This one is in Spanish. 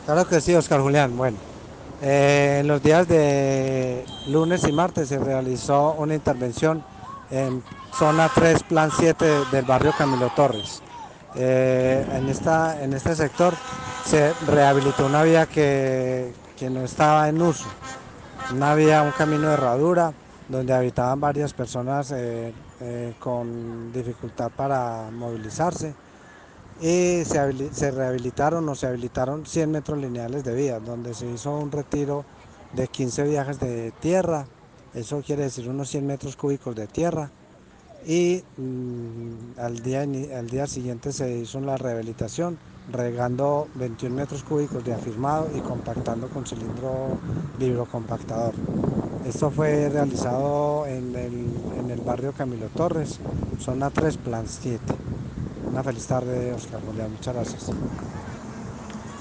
Claro que sí, Oscar Julián. Bueno, en los días de lunes y martes se realizó una intervención en zona 3, plan 7 del barrio Camilo Torres. En este sector se rehabilitó una vía que no estaba en uso, una vía, un camino de herradura donde habitaban varias personas con dificultad para movilizarse y se rehabilitaron o se habilitaron 100 metros lineales de vía, donde se hizo un retiro de 15 viajes de tierra, eso quiere decir unos 100 metros cúbicos de tierra, y al día siguiente se hizo la rehabilitación, regando 21 metros cúbicos de afirmado y compactando con cilindro vibrocompactador. Esto fue realizado en el barrio Camilo Torres, zona 3, plan 7. Una feliz tarde, Oscar Julián. Muchas gracias.